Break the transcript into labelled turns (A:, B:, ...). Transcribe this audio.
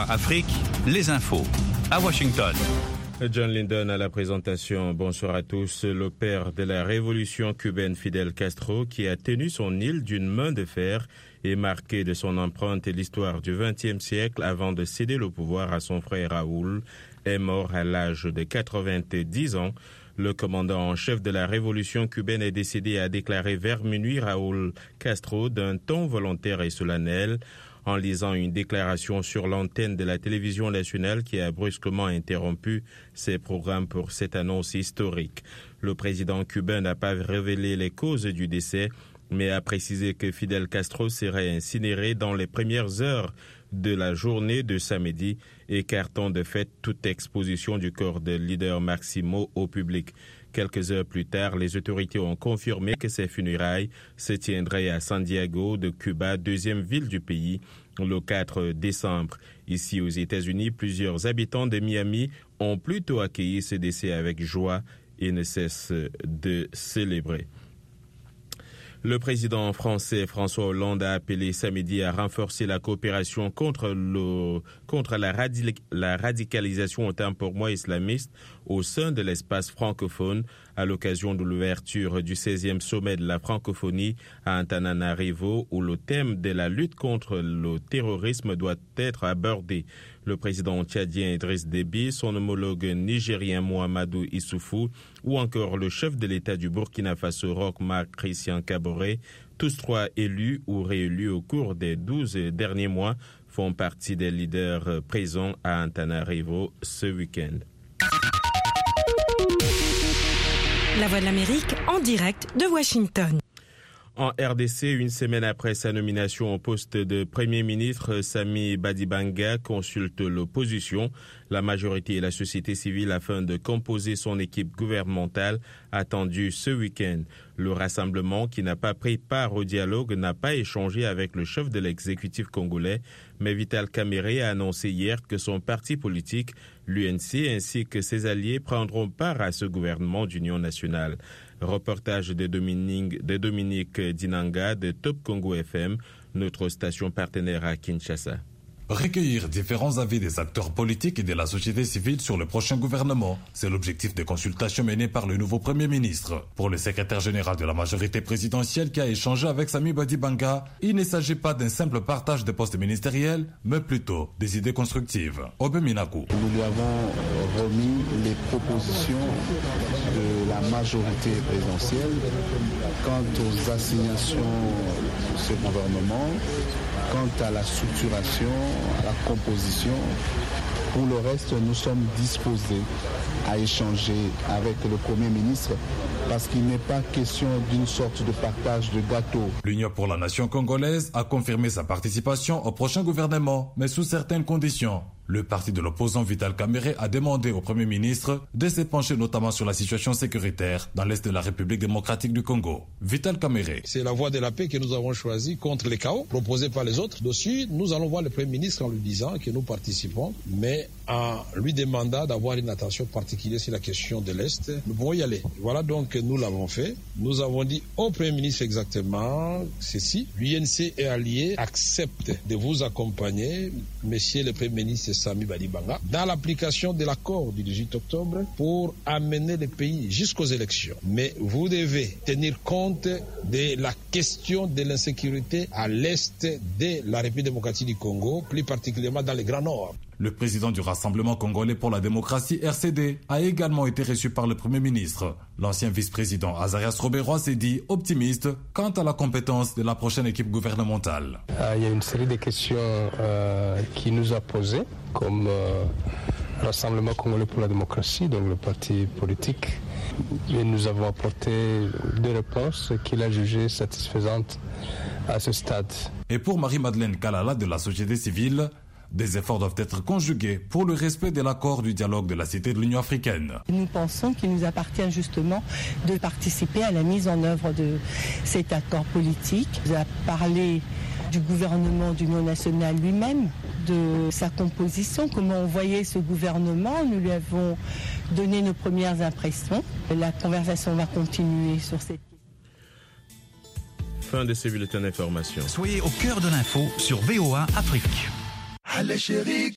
A: VOA Afrique, les infos. À Washington.
B: John Linden à la présentation. Bonsoir à tous. Le père de la révolution cubaine, Fidel Castro, qui a tenu son île d'une main de fer et marqué de son empreinte l'histoire du XXe siècle avant de céder le pouvoir à son frère Raúl, est mort à l'âge de 90 ans. Le commandant en chef de la révolution cubaine est décédé, a déclaré vers minuit Raúl Castro d'un ton volontaire et solennel en lisant une déclaration sur l'antenne de la télévision nationale qui a brusquement interrompu ses programmes pour cette annonce historique. Le président cubain n'a pas révélé les causes du décès, mais a précisé que Fidel Castro serait incinéré dans les premières heures de la journée de samedi, écartant de fait toute exposition du corps de leader Máximo au public. Quelques heures plus tard, les autorités ont confirmé que ces funérailles se tiendraient à Santiago de Cuba, deuxième ville du pays, le 4 décembre. Ici aux États-Unis, plusieurs habitants de Miami ont plutôt accueilli ce décès avec joie et ne cessent de célébrer. Le président français François Hollande a appelé samedi à renforcer la coopération contre la radicalisation autant pour moi islamiste au sein de l'espace francophone à l'occasion de l'ouverture du 16e sommet de la francophonie à Antananarivo où le thème de la lutte contre le terrorisme doit être abordé. Le président tchadien Idriss Déby, son homologue nigérien Mohamedou Issoufou ou encore le chef de l'État du Burkina Faso Roch Marc Christian Kaboré, tous trois élus ou réélus au cours des 12 derniers mois, font partie des leaders présents à Antananarivo ce week-end.
C: La Voix de l'Amérique en direct de Washington.
B: En RDC, une semaine après sa nomination au poste de Premier ministre, Sami Badibanga consulte l'opposition, la majorité et la société civile afin de composer son équipe gouvernementale attendue ce week-end. Le rassemblement, qui n'a pas pris part au dialogue, n'a pas échangé avec le chef de l'exécutif congolais, mais Vital Kamerhe a annoncé hier que son parti politique, l'UNC, ainsi que ses alliés prendront part à ce gouvernement d'union nationale. Reportage de Dominique Dinanga de Top Congo FM, notre station partenaire à Kinshasa.
D: Recueillir différents avis des acteurs politiques et de la société civile sur le prochain gouvernement. C'est l'objectif des consultations menées par le nouveau Premier ministre. Pour le secrétaire général de la majorité présidentielle qui a échangé avec Sami Badibanga, il ne s'agit pas d'un simple partage de postes ministériels, mais plutôt des idées constructives. Obe Minakou.
E: Nous lui avons remis les propositions de la majorité présidentielle quant aux assignations de ce gouvernement, quant à la structuration, à la composition. Pour le reste, nous sommes disposés à échanger avec le Premier ministre parce qu'il n'est pas question d'une sorte de partage de gâteau.
D: L'Union pour la nation congolaise a confirmé sa participation au prochain gouvernement, mais sous certaines conditions. Le parti de l'opposant Vital Kamerhe a demandé au Premier ministre de se pencher notamment sur la situation sécuritaire dans l'est de la République démocratique du Congo. Vital Kamerhe.
F: C'est la voie de la paix que nous avons choisie contre les chaos proposés par les autres. Dessus, nous allons voir le Premier ministre en lui disant que nous participons, mais en lui demandant d'avoir une attention particulière sur la question de l'Est. Nous pouvons y aller. Voilà donc nous l'avons fait. Nous avons dit au Premier ministre exactement ceci. L'UNC et alliés acceptent de vous accompagner, Monsieur le Premier ministre Sami Badibanga, dans l'application de l'accord du 18 octobre pour amener le pays jusqu'aux élections. Mais vous devez tenir compte de la question de l'insécurité à l'est de la République démocratique du Congo, plus particulièrement dans le Grand Nord.
D: Le président du Rassemblement congolais pour la démocratie, RCD, a également été reçu par le Premier ministre. L'ancien vice-président Azarias Robero s'est dit optimiste quant à la compétence de la prochaine équipe gouvernementale.
G: Il y a une série de questions qui nous a posées, comme Rassemblement congolais pour la démocratie, donc le parti politique. Et nous avons apporté des réponses qu'il a jugées satisfaisantes à ce stade.
D: Et pour Marie-Madeleine Kalala de la société civile, des efforts doivent être conjugués pour le respect de l'accord du dialogue de la Cité de l'Union africaine.
H: Nous pensons qu'il nous appartient justement de participer à la mise en œuvre de cet accord politique. Il a parlé du gouvernement d'union nationale lui-même, de sa composition, comment on voyait ce gouvernement. Nous lui avons donné nos premières impressions. La conversation va continuer sur cette question.
B: Fin de ce bulletin d'information.
A: Soyez au cœur de l'info sur VOA Afrique.
I: Allez chérie,